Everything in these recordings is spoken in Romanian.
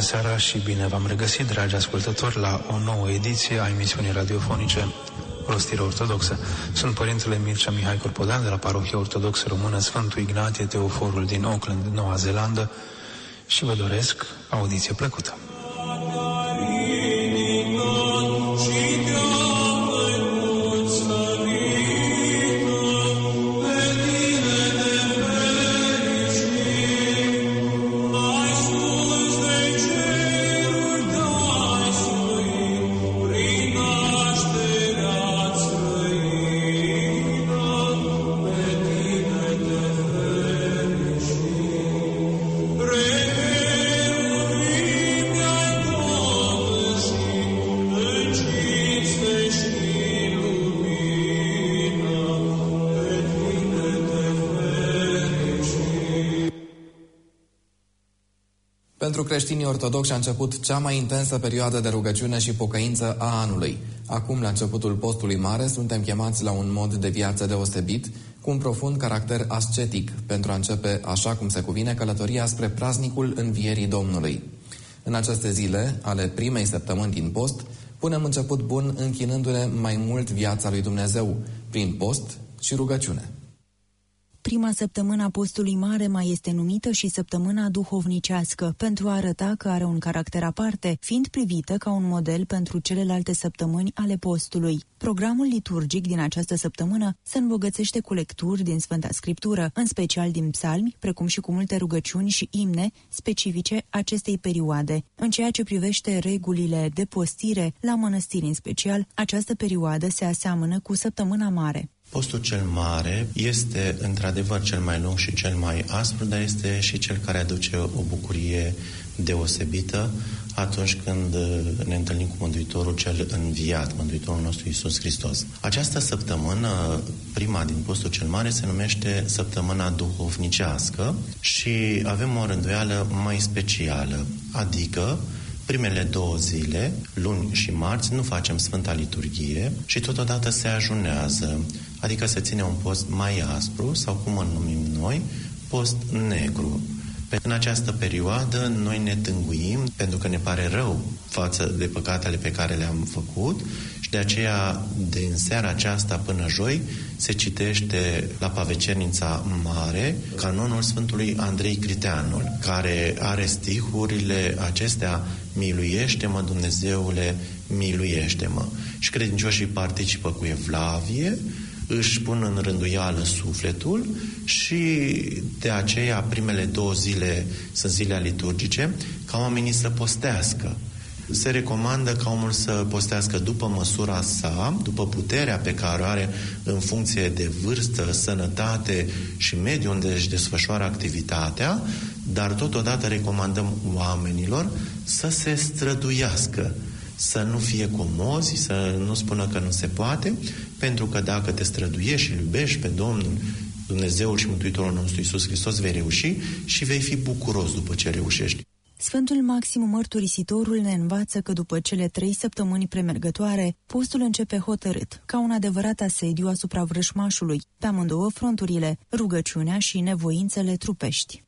seara și bine v-am regăsit, dragi ascultători, la o nouă ediție a emisiunii radiofonice Rostire Ortodoxă. Sunt Părintele Mircea Mihai Corpodan de la Parohia Ortodoxă Română Sfântul Ignatie Teoforul din Auckland, Noua Zeelandă, și vă doresc audiție plăcută. Pentru creștinii ortodoxi a început cea mai intensă perioadă de rugăciune și pocăință a anului. Acum, la începutul postului mare, suntem chemați la un mod de viață deosebit, cu un profund caracter ascetic, pentru a începe, așa cum se cuvine, călătoria spre praznicul Învierii Domnului. În aceste zile, ale primei săptămâni din post, punem început bun închinându-ne mai mult viața lui Dumnezeu, prin post și rugăciune. Prima săptămână a postului mare mai este numită și săptămâna duhovnicească, pentru a arăta că are un caracter aparte, fiind privită ca un model pentru celelalte săptămâni ale postului. Programul liturgic din această săptămână se îmbogățește cu lecturi din Sfânta Scriptură, în special din psalmi, precum și cu multe rugăciuni și imne specifice acestei perioade. În ceea ce privește regulile de postire, la mănăstiri în special, această perioadă se aseamănă cu săptămâna mare. Postul cel mare este într-adevăr cel mai lung și cel mai aspru, dar este și cel care aduce o bucurie deosebită atunci când ne întâlnim cu Mântuitorul cel înviat, Mântuitorul nostru Iisus Hristos. Această săptămână, prima din postul cel mare, se numește săptămâna duhovnicească și avem o rânduială mai specială, adică primele 2 zile, luni și marți, nu facem Sfânta Liturghie și totodată se ajunează, adică se ține un post mai aspru sau, cum îl numim noi, post negru. În această perioadă noi ne tânguim pentru că ne pare rău față de păcatele pe care le-am făcut și de aceea din seara aceasta până joi se citește la Pavecernița Mare canonul Sfântului Andrei Criteanul, care are stihurile acestea: miluiește-mă, Dumnezeule, miluiește-mă. Și credincioșii participă cu evlavie, își pun în rânduială sufletul și de aceea primele 2 zile sunt zile liturgice, ca oamenii să postească. Se recomandă ca omul să postească după măsura sa, după puterea pe care o are în funcție de vârstă, sănătate și mediul unde își desfășoară activitatea, dar totodată recomandăm oamenilor să se străduiască, să nu fie comozi, să nu spună că nu se poate, pentru că dacă te străduiești și îl iubești pe Domnul, Dumnezeul și Mântuitorul nostru Iisus Hristos, vei reuși și vei fi bucuros după ce reușești. Sfântul Maxim Mărturisitorul ne învață că după cele 3 săptămâni premergătoare, postul începe hotărât, ca un adevărat asediu asupra vrășmașului, pe amândouă fronturile, rugăciunea și nevoințele trupești.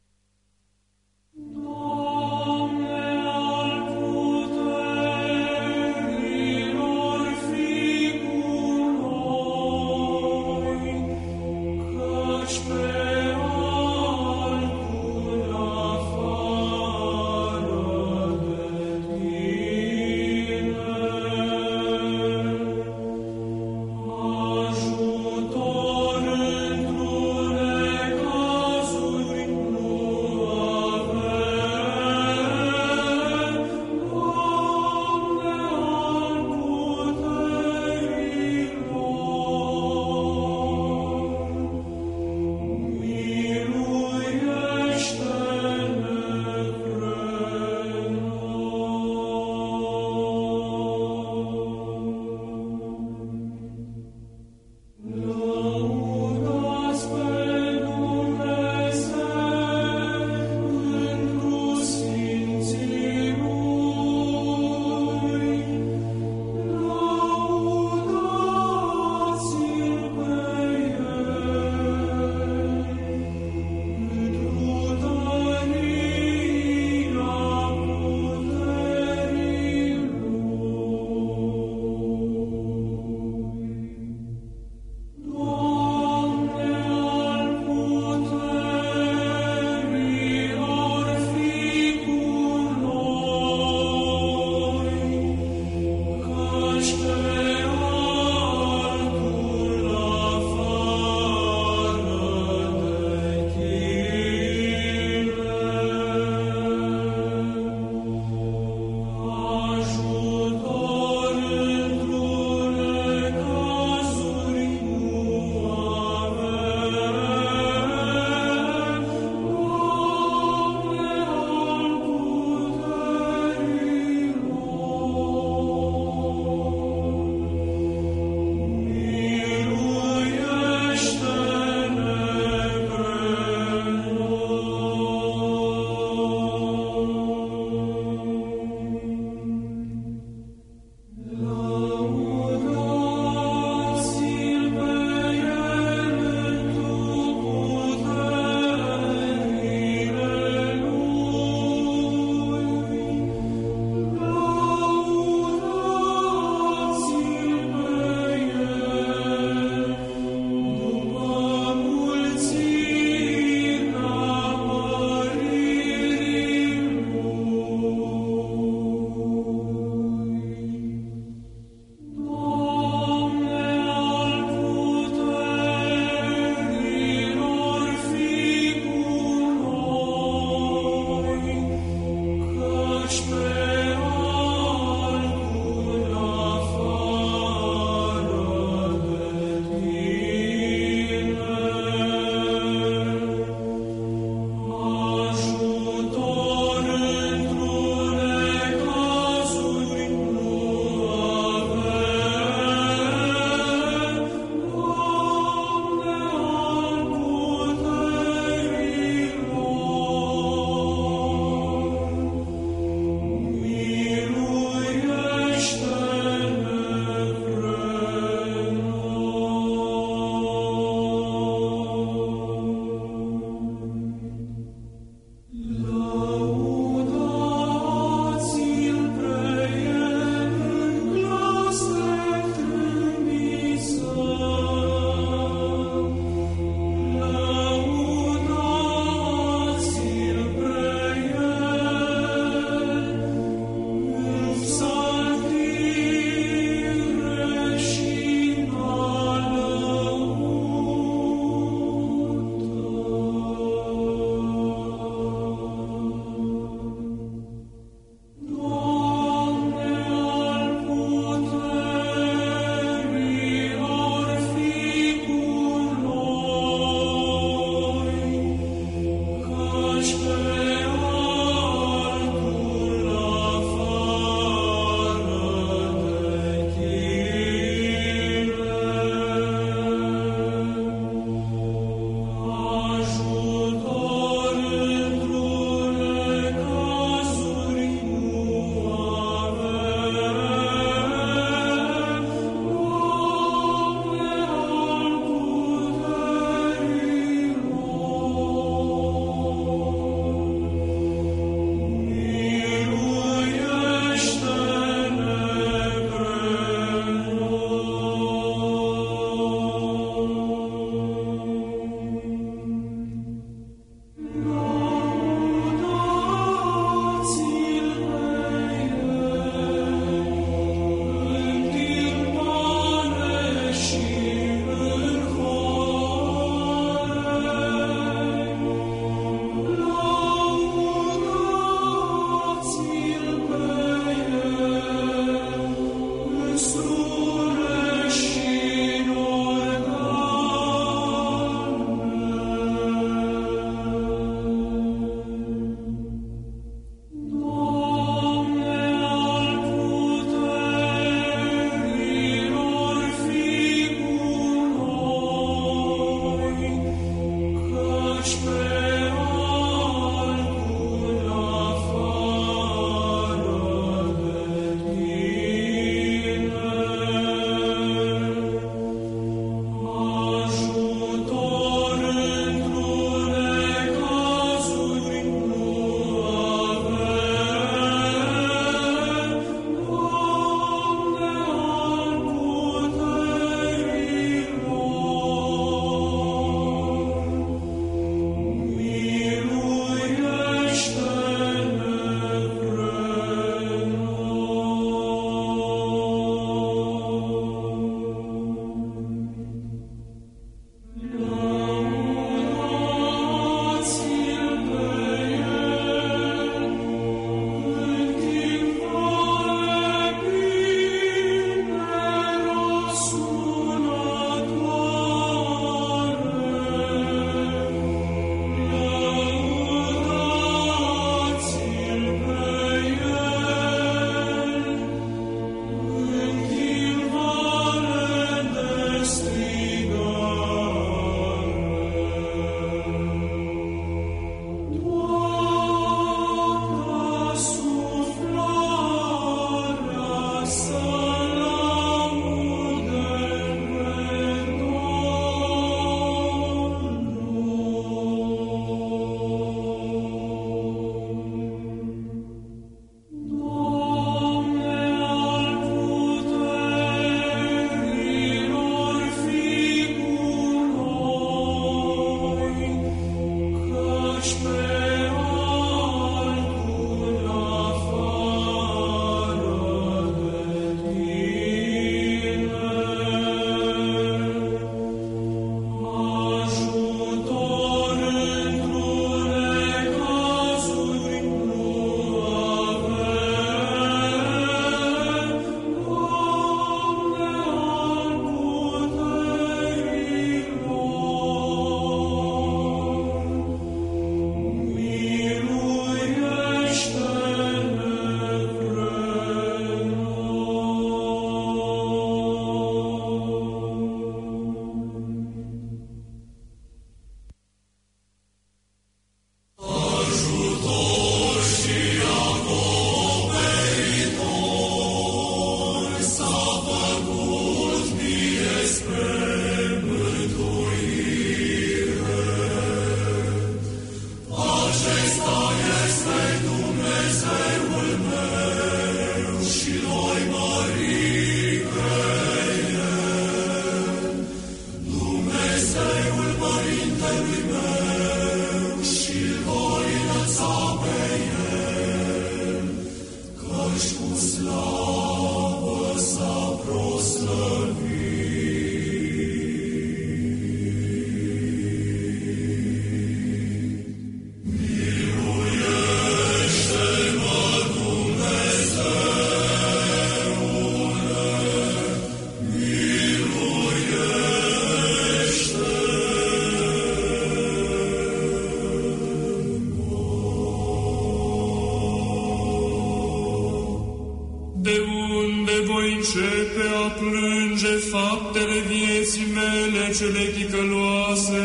Cele ticăloase,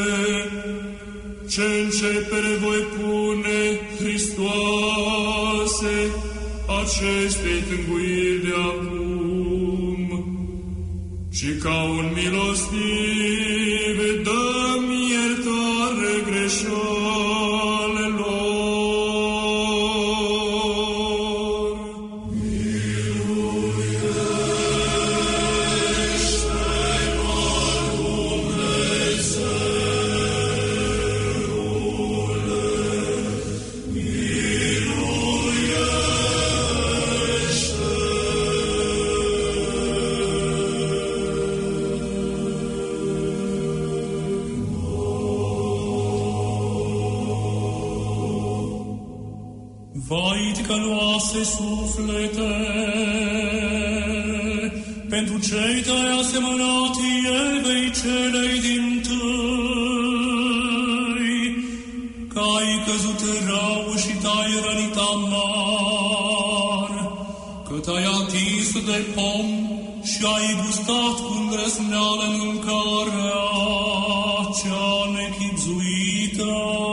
ce începere voi pune, Hristoase, acestei tânguiri de acum, și ca un milostiv dă-mi iertare greșalelor. Vai, ticăloase suflete, pentru cei ce-ai asemănat Evei celei dintâi, că ai căzut rău și te-ai rănit amar, că te-ai atins de pom și ai gustat cu îndrăzneală mâncarea cea nechibzuită.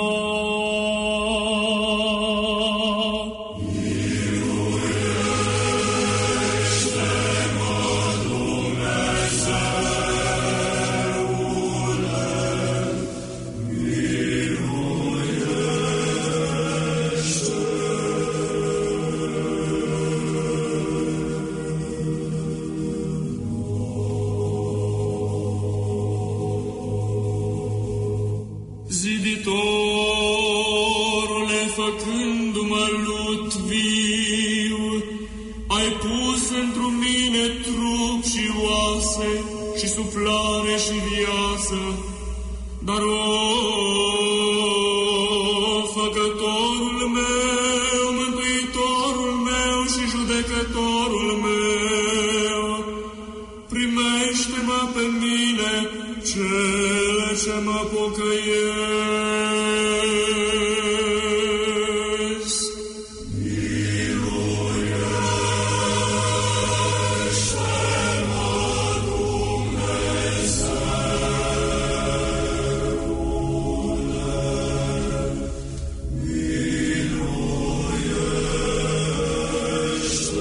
Ziditorule, făcându-mă lut viu, ai pus într-un mine trup și oase și suflare și viață, dar o, făcătorul meu, mântuitorul meu și judecătorul meu, primește-mă pe mine, cele ce mă pocăiesc. Miluiește-mă, Dumnezeule, miluiește-mă.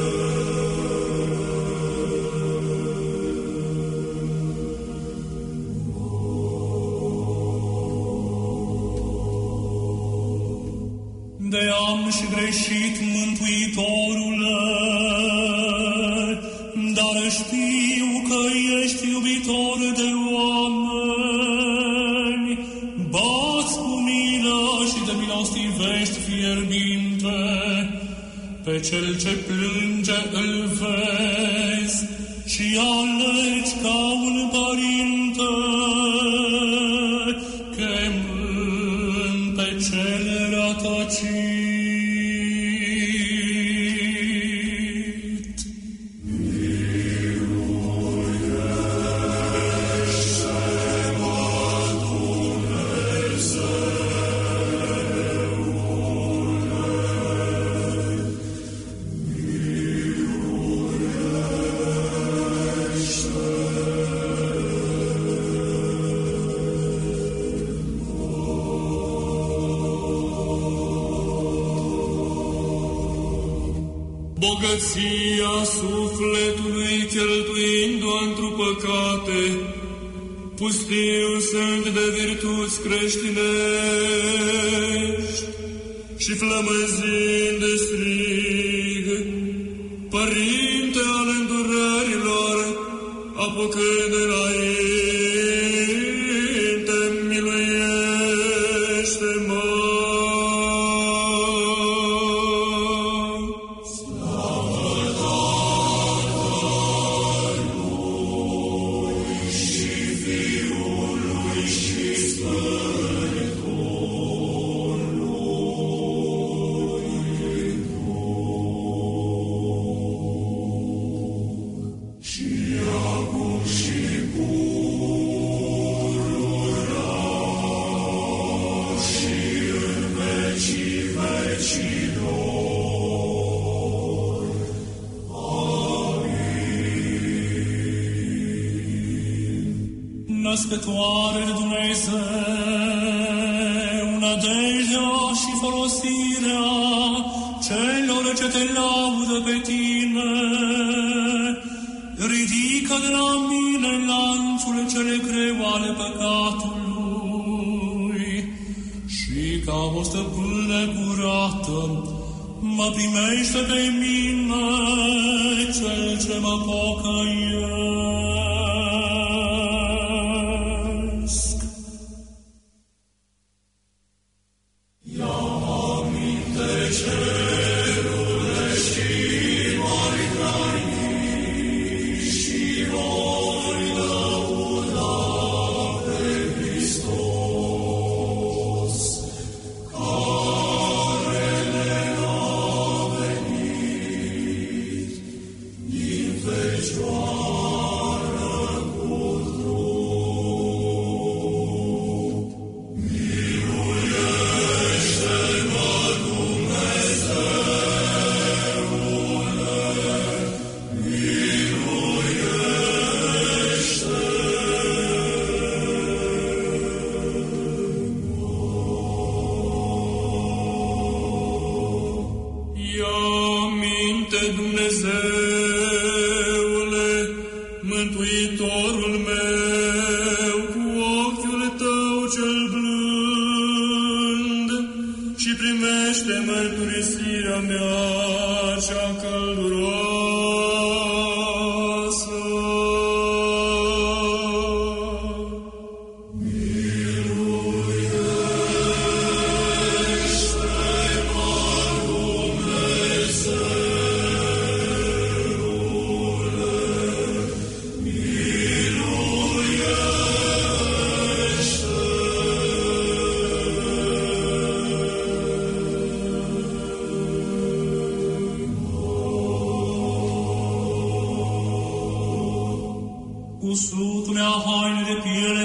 De am și greșit, Mântuitorule, dar știu că ești iubitor de oameni, bați cu milă și de milostivești fierbinte, pe cel ce plânge îl vezi și alegi ca un părinte, chemând pe cel rătăcit. Bogăția sufletului cheltuind-o într-o păcate, pustiu sunt de virtuți creștinești și flămânzind de strig, Părinte al îndurărilor, apucând înainte. Născătoare de Dumnezeu, nădejdea și folosirea celor ce te laudă pe tine, ridică de la mine lanțurile cele greu ale păcatului și ca o stăpână curată mă primește pe mine, cel ce mă pocăiesc. Ia aminte cerule și mari granii și voi lăuda pe Hristos, care ne-a venit din fecioară cu trup. Miluiește-mă, Dumnezeule, Ia minte, Dumnezeule, Mântuitorul meu, cu ochiul Tău cel blând și primește mărturisirea mea cea călduroasă. Cu sutunea haine de piele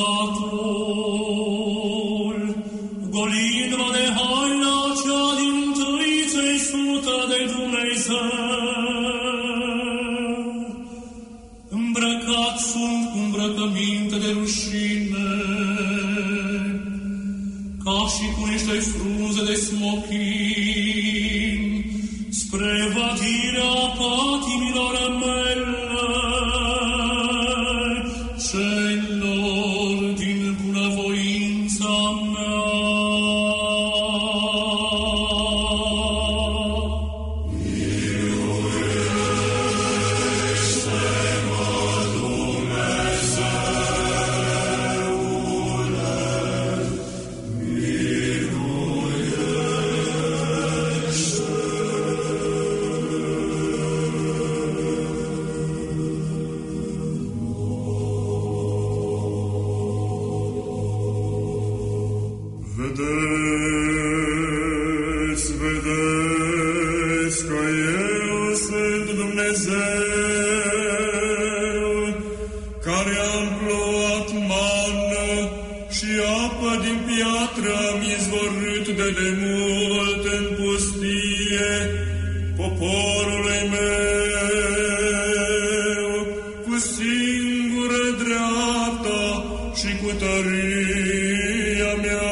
păcatul, golind-mă de haina cea dintâi țesută de Dumnezeu. Îmbrăcat sunt cu îmbrăcăminte de rușine, ca și cu niște frunze de smochin, spre vădirea patimilor mele, celor din bunăvoința mea. Vedeți că eu sunt Dumnezeu, care am plouat mană și apă din piatră am izvorât de demult în pustie poporului meu, cu singură dreapta și cu tăria mea.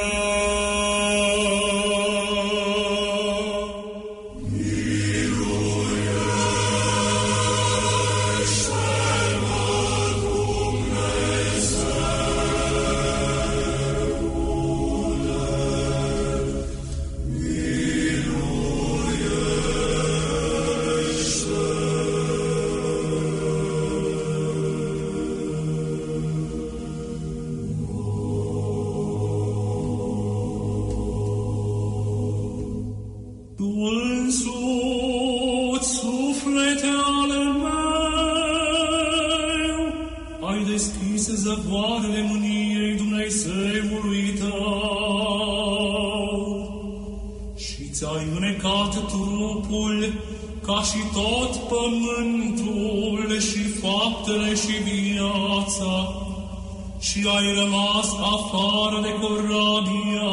Dumnezeului tău și ți-ai înecat trupul ca și tot pământul și faptele și viața și ai rămas afară de corabia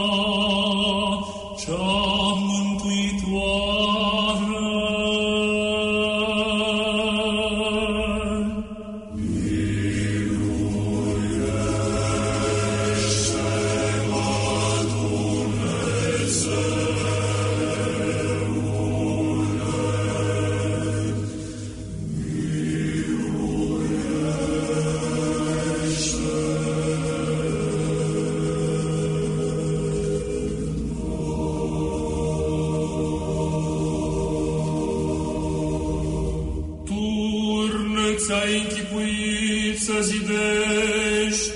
cea mântuitoare. Ți-ai închipuit să zidești,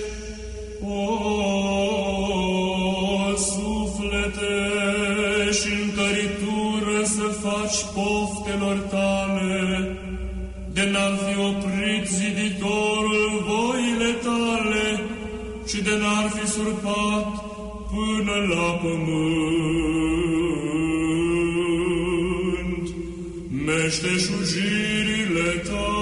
suflete, și întăritură să faci poftelor tale, de n-ar fi oprit ziditorul voile tale și de n-ar fi surpat până la pământ meșteșugirile tale.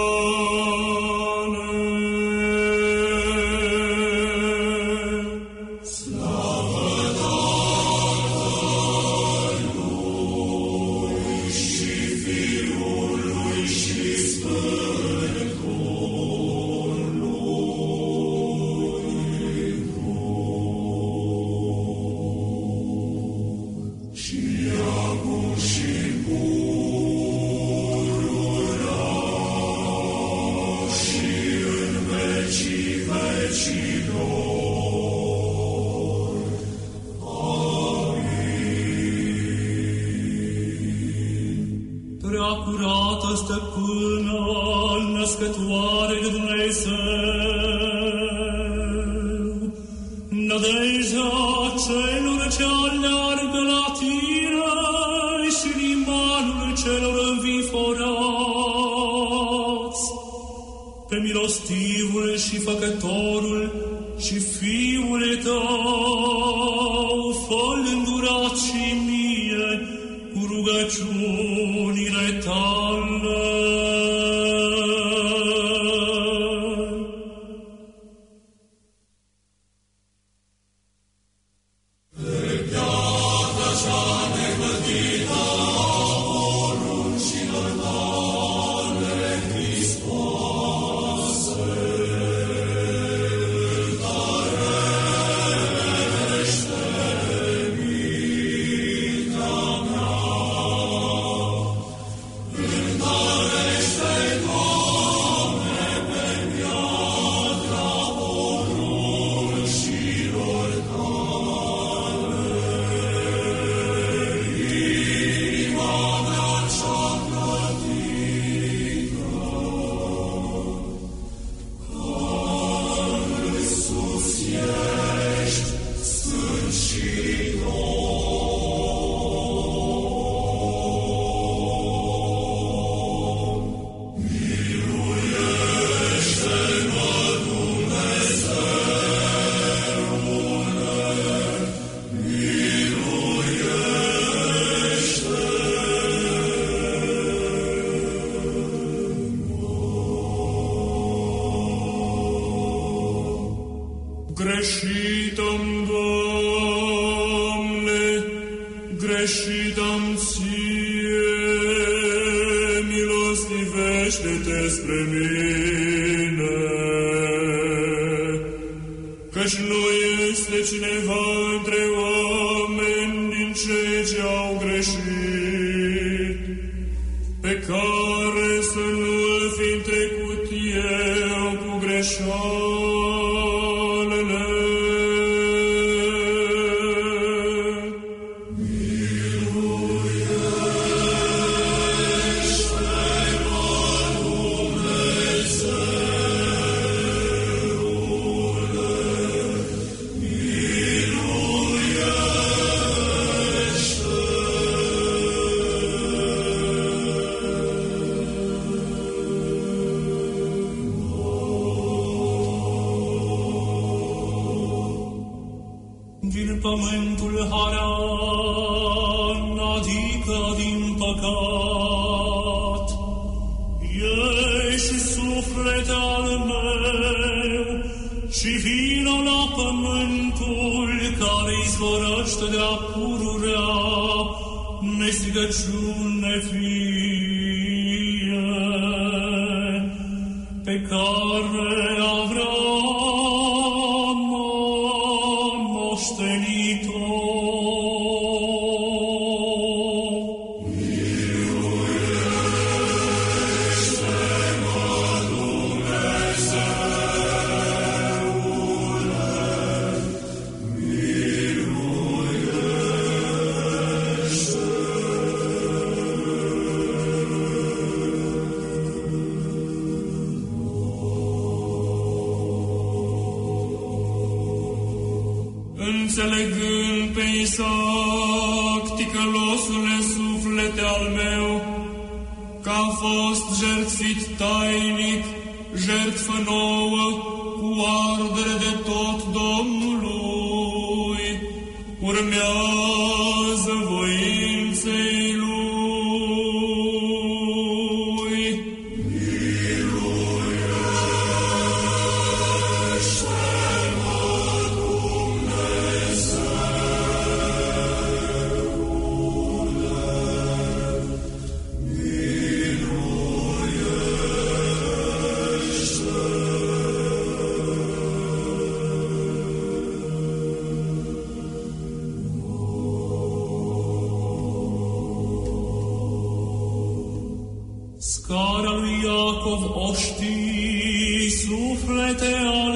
Preacurată Stăpână, născătoare de Dumnezeu, nădejdea celor ce aleargă la tine și limanul celor înviforați, pe milostivul și făcătorul și Fiul tău, fă-l îndurat și mie cu rugăciunile tale. Greșit-am, Doamne, greșit-am Ție, milostivește-te spre mine, căci nu este cineva între oameni din cei ce au greșit, pe care să nu-l fi trecut eu cu greșeală. Miluiește-mă, Dumnezeule, pământul haran, adică din păcat. Ieși, suflete al meu, și vină la pământul care izvorăște de-a pururea, nestrigăciune fie, pe care Avram a moștenit-o. Înțelegând pe Isaac, ticălosule suflete al meu, că a fost jertfit tainic, jertfă nouă, cu ardere de tot Domnului, urmează voinței Lui. Scara lui Iacov o știi, suflete al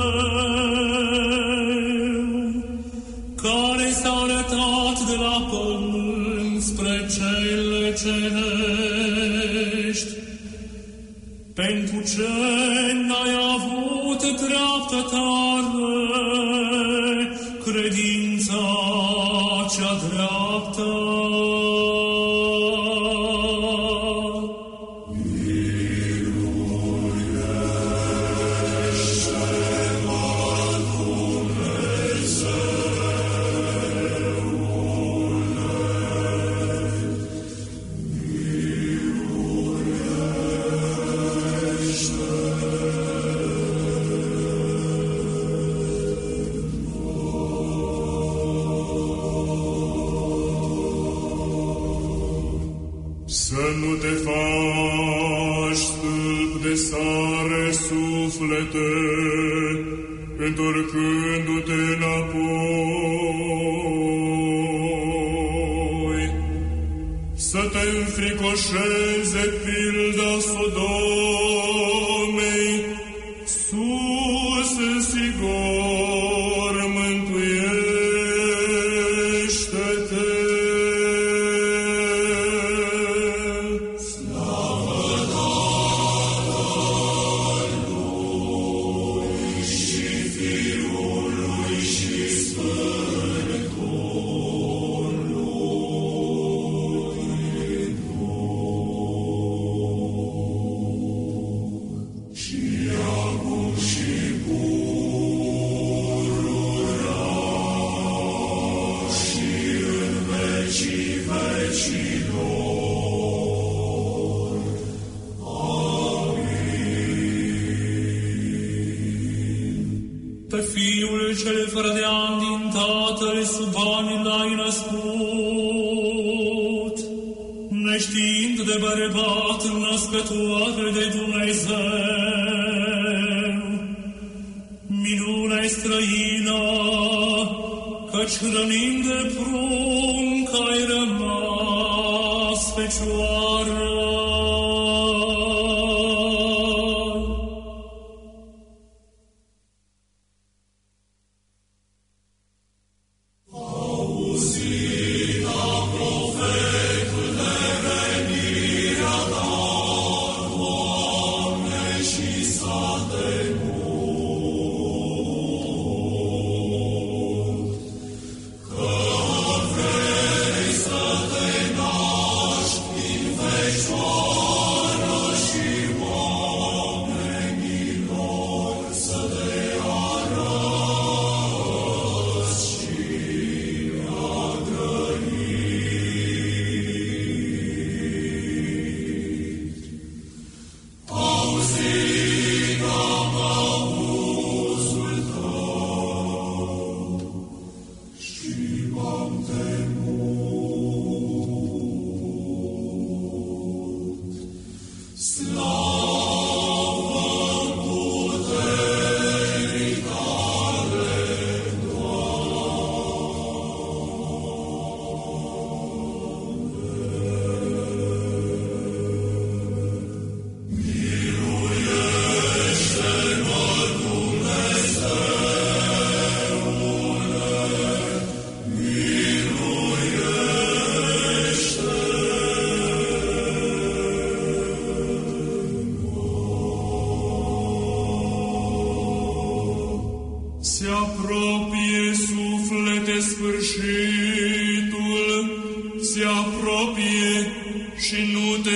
meu, care s-a arătat de la pământ spre cele cerești. Pentru ce n-ai avut dreaptă tare, credința cea dreaptă? Să nu te faci stâlp de sare, suflete, întorcându-te înapoi. Să te înfricoșeze pilda Sodomei, sus în Sigor mântuiește-te. Pe Fiul cel fără de an din Tatăl sub ani l-ai născut, neștiind de bărbat născătoare de Dumnezeu. Minune străină, căci hrănind de prunc ai rămas fecioară. Că vrei să te naști din apropie, suflete, sfârșitul, se apropie și nu te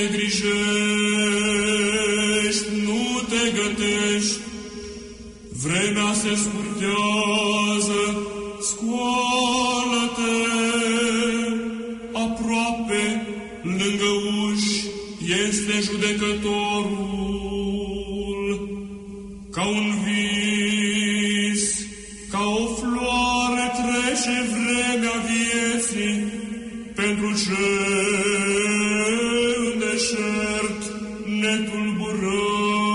grijești, nu te gătești. Vremea se scurtează, scoală-te, aproape, lângă uși, este judecătorul. Ca un vis, ca o floare trece vremea vieții, pentru cel deșert ne tulburăm.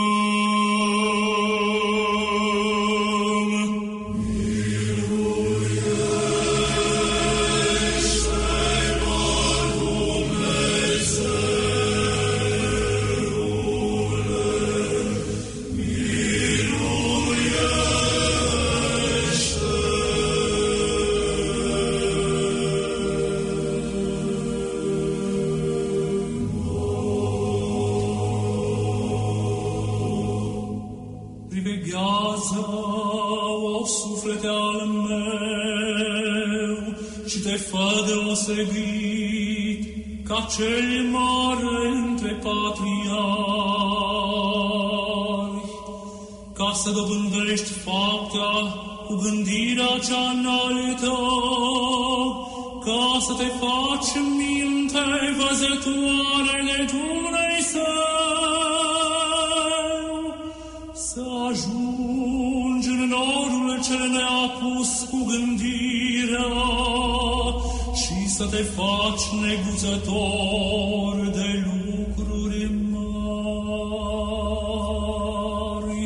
Ca cel mare între patriarhi, ca să dobândești faptea cu gândirea cea înaltă, ca să te faci minte văzătoare de Dumnezeu, să ajungi în norul cel neapus cu gândirea, să te faci neguțător de lucruri mari.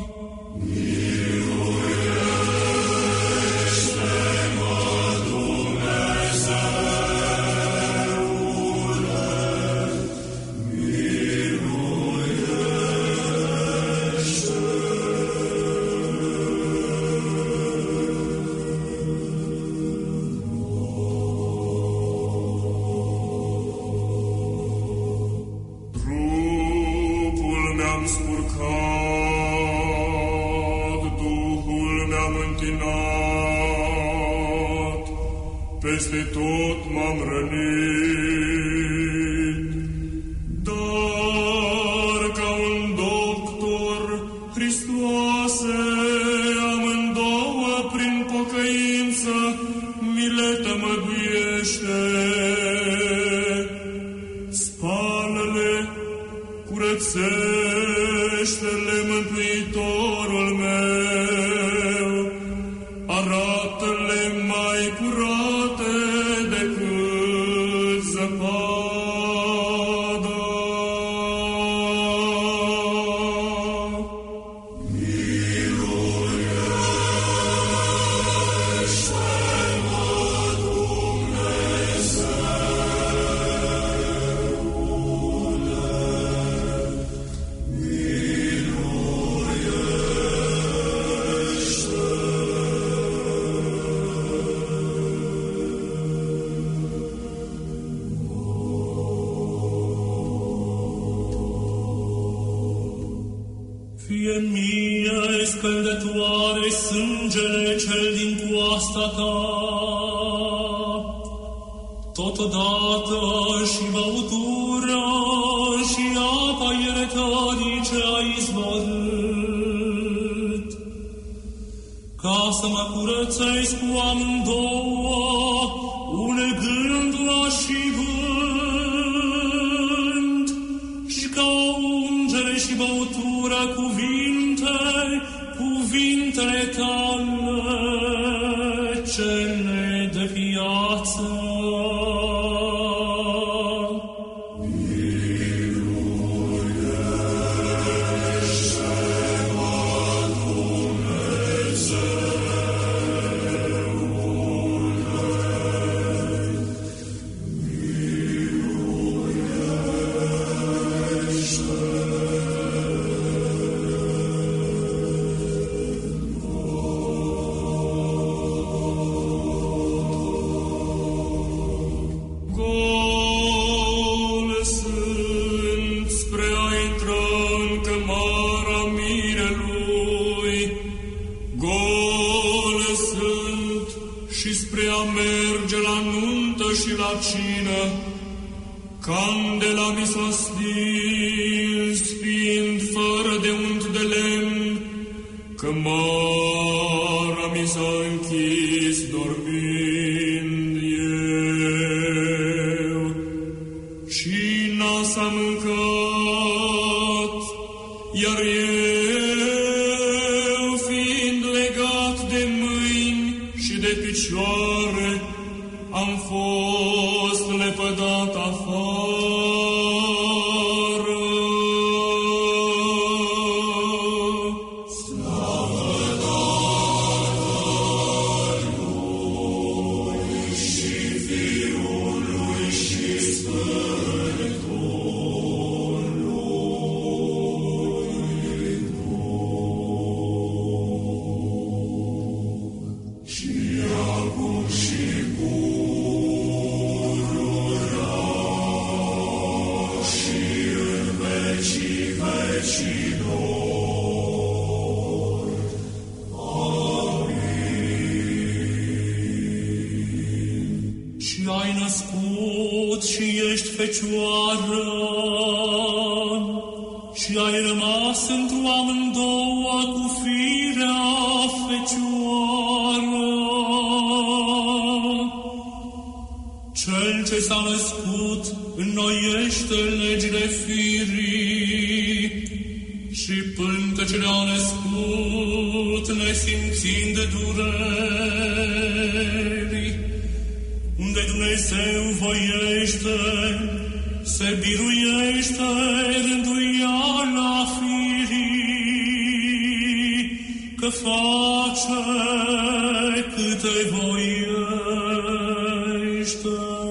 Miluiește-mă, Dumnezeule, miluiește. Peste tot m-am rănit, dar ca un doctor, Hristoase, amândouă prin pocăință, mi-le tămăduiește. Spală-le, curățește-le, Mântuitorul meu, arată-le mai curate decât zăpada. Miluiește-mă, Fie mie scăldătoare sângele cel din coasta ta, totodată și băutura și apa iertării ce ai izvorât, ca să mă curățesc cu amândouă, unegându-la și vânt, și ca o ungere și băutură cuvintele tale cele de viață. și spre a merge la nuntă și la cină, candela mi s-a stins, fiind fără de unt de lemn, cămara mi s-a închis dormind eu, cina s-a mâncat, iar eu, fiind legat de mâini și de picioare, am fost lepădat afară. Fecioară, și ai rămas într-o amândouă cu firea fecioară. Cel ce s-a născut înnoiește legile firii și pântecele a născut nesimțind dureri. Unde Dumnezeu voiește, se biruiește rânduiala firii, că face câte voiește.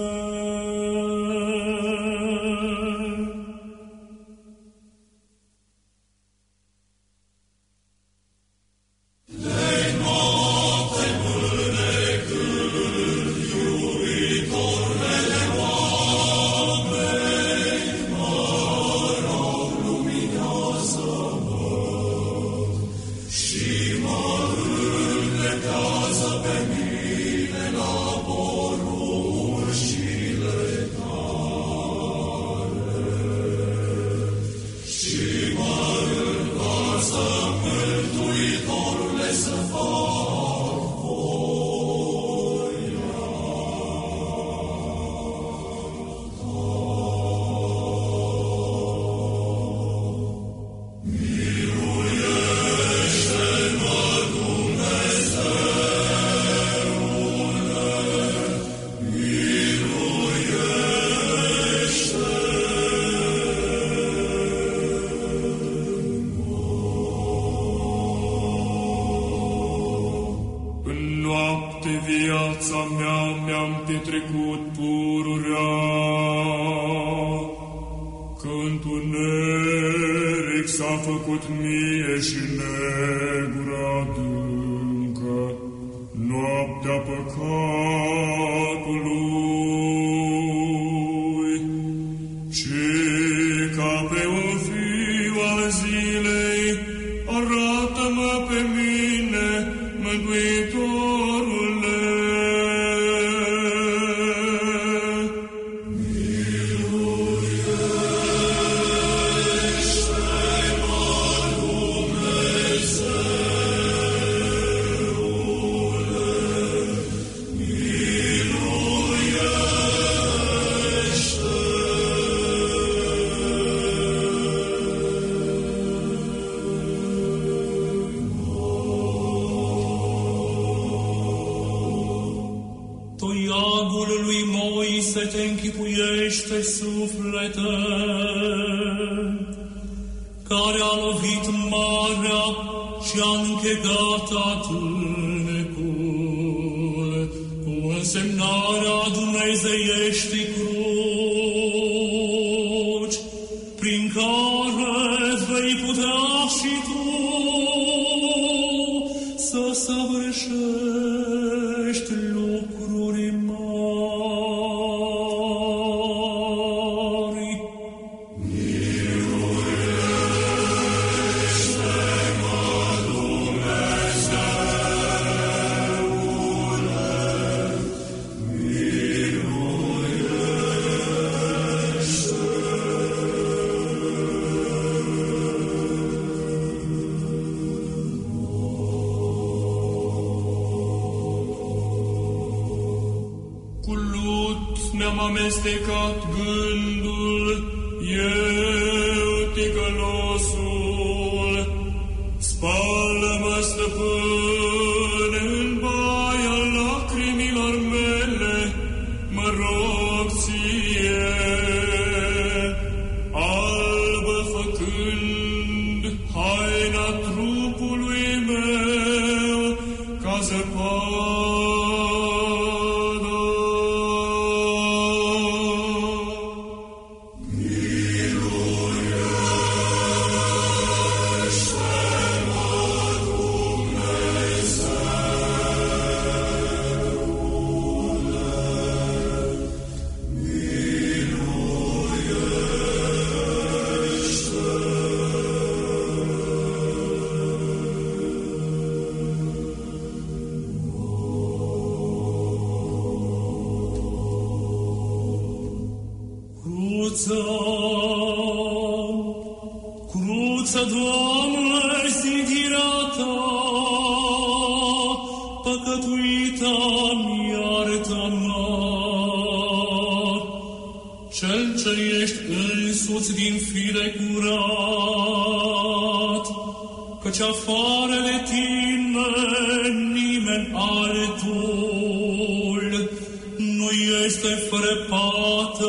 Suflete, care a lovit marea și a închegat atârnecul cu însemnarea dumnezeieștii cruci, prin care vei putea și tu să săvârșești lucruri mi-am amestecat gândul, eu ticălosul. Spală-mă, stăpâne, în baia lacrimilor mele, mă rog ție, albă făcând haina trupului meu, ca zăpadă. Cruță, Doamne, zidirea Ta, păcătuita-mi iartă-mă. Cel ce ești însuți din fire curat, căci afară de Tine nimeni altul nu este fără pată.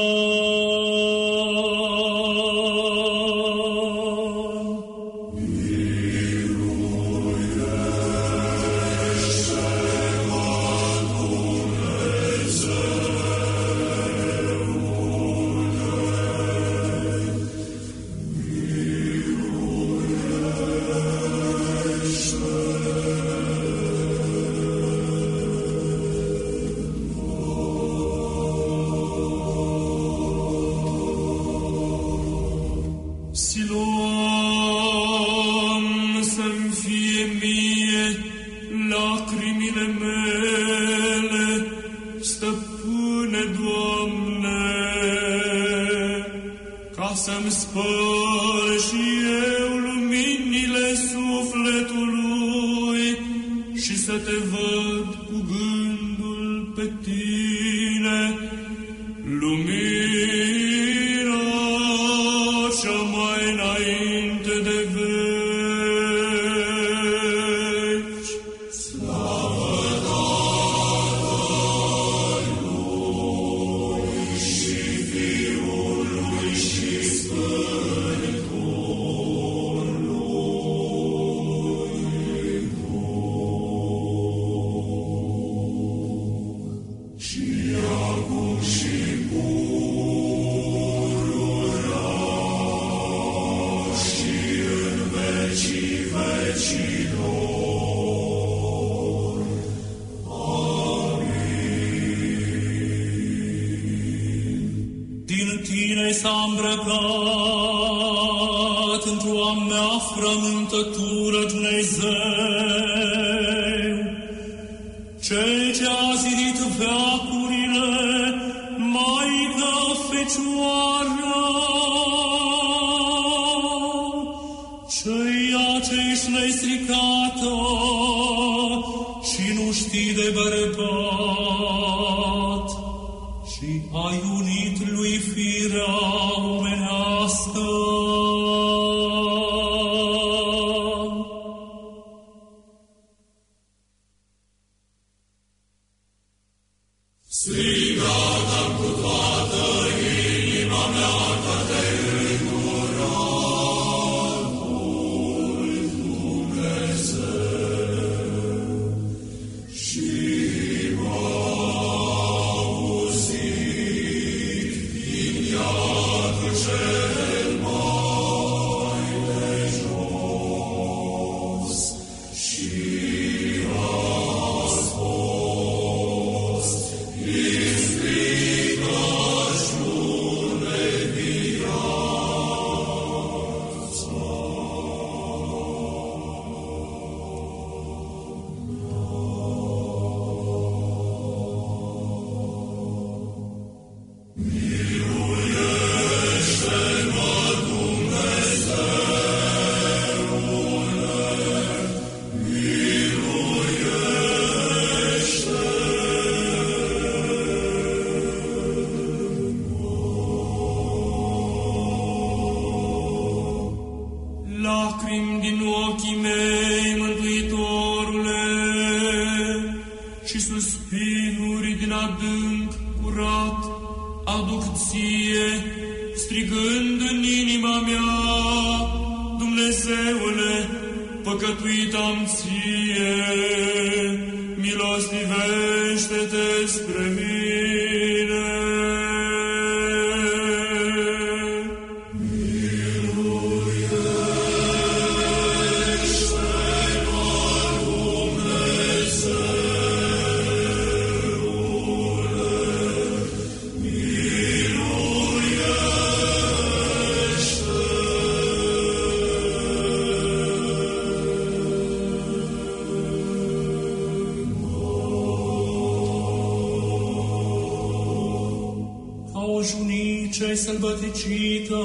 Să-mi spăl și eu luminile sufletului și să te văd cu gândul pe Tine, lumina cea mai înainte de veci. Slavă Tatălui și Fiului și s-a îmbrăcat într-o a mea frământătură Dumnezeu, Cel ce a zidit veacurile, Maică Fecioară, ceea ce ești nestricată și nu știi de bărbat, și ai unit lui firea omenească. Strigată cu toată inima mea că te îndurătul Dumnezeu și m-a auzit din iadul cel mai de jos și a spus din strigăciune viață. și suspinuri din adânc curat aduc ție, strigând în inima mea, Dumnezeule, păcătuit-am ție, milostivește-te spre mine. Ce-ai sălbăticită,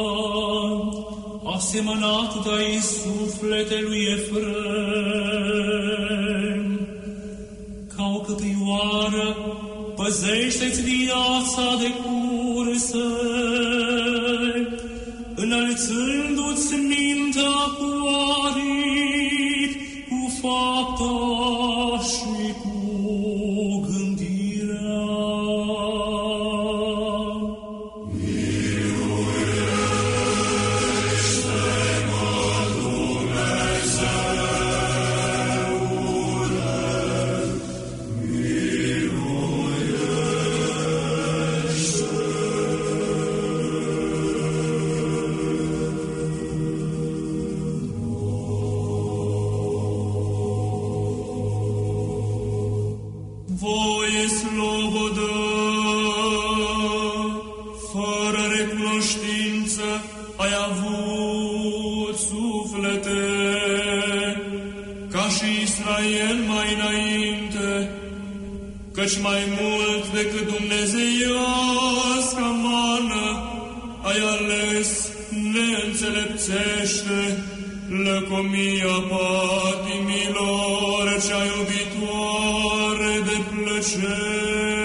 asemănat de-ai sufletelui Efrem. Ca o căprioară, păzește-ți viața de cursă, înălțându-ți mintea cu arit, cu fapta și cu gândirea. Căci mai mult decât dumnezeiască mană ai ales neînțelepțește lăcomia patimilor cea iubitoare de plăceri.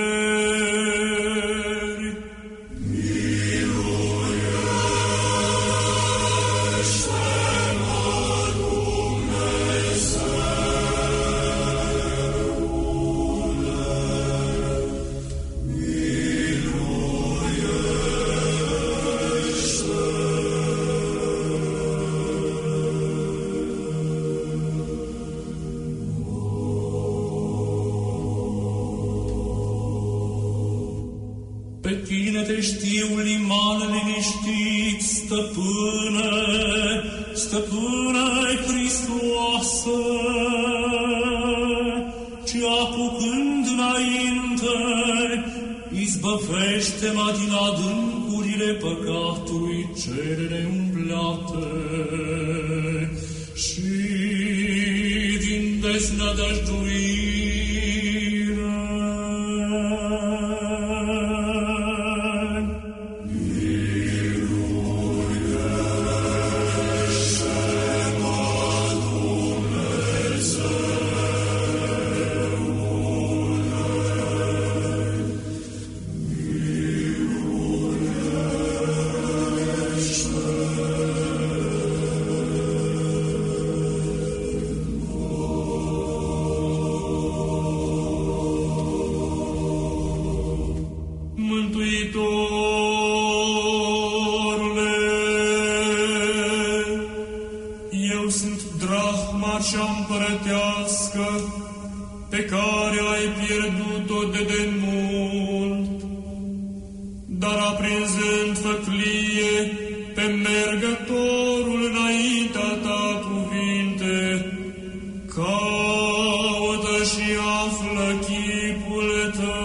Știu liman liniștit, stăpâne Hristoasă, ce apucând înainte, izbăvește-mă din adâncurile păcatului cele neumblate și din deznădăjduire. Pe care ai pierdut-o de demult, dar aprinzând făclie pe mergătorul înaintea ta cuvinte, caută și află chipul tău.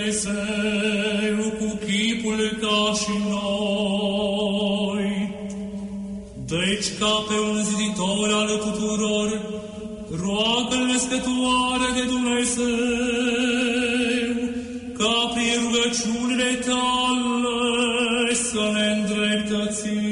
Dumnezeu cu chipul ca și noi. Deci, ca pe un ziditor al tuturor, roagă-L născătoare de Dumnezeu, ca prin rugăciunile tale să ne îndreptățim.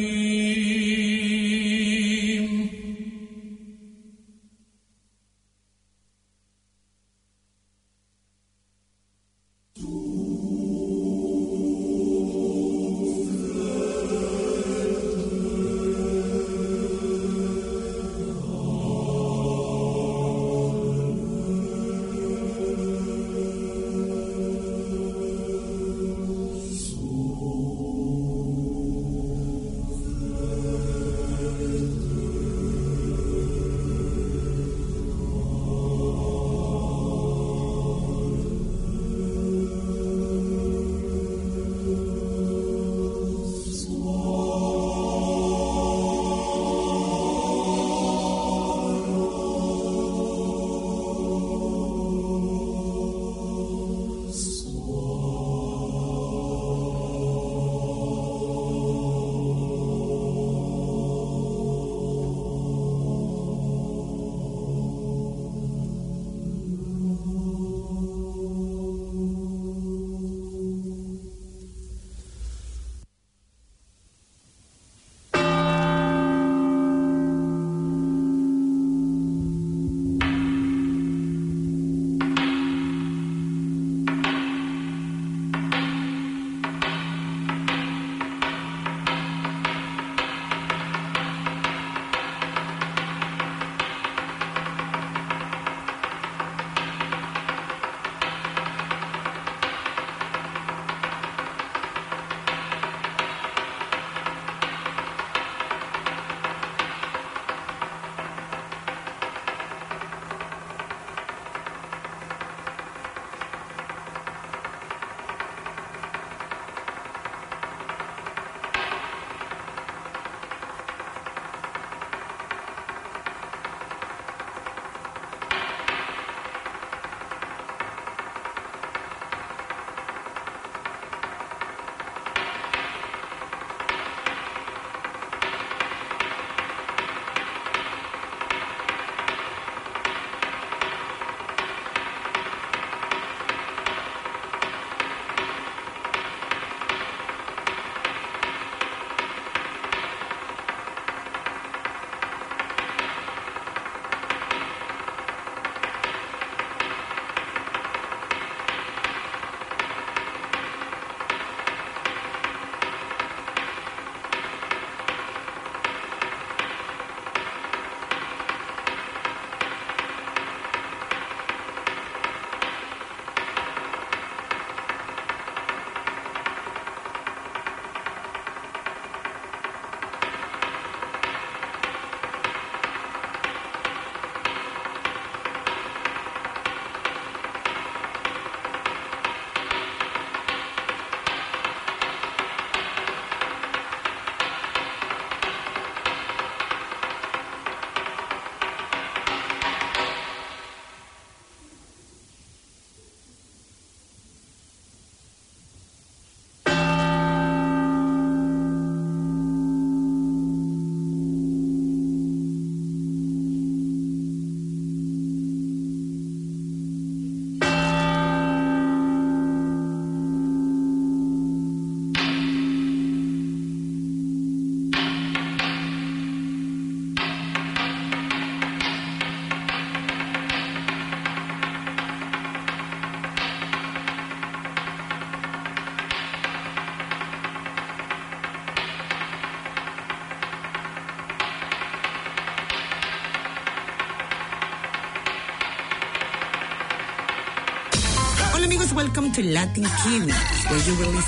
Welcome to Latin Kiwi, where you will listen